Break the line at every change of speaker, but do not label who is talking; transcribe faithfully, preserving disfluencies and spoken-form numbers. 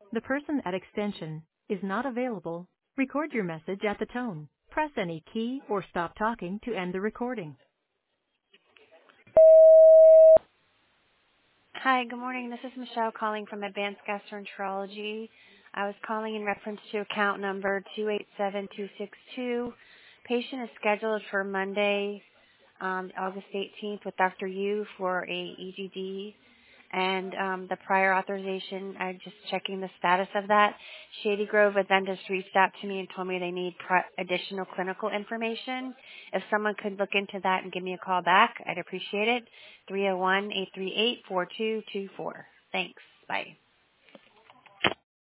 The person at extension is not available. Record your message at the tone. Press any key or stop talking to end the recording.
Hi, good morning. This is Michelle calling from Advanced Gastroenterology. I was calling in reference to account number two eight seven two six two. Patient is scheduled for Monday, um, August eighteenth with Doctor Yu for a E G D. And um, the prior authorization, I'm just checking the status of that. Shady Grove Adventist reached out to me and told me they need pri- additional clinical information. If someone could look into that and give me a call back, I'd appreciate it. three oh one, eight three eight, four two two four. Thanks. Bye.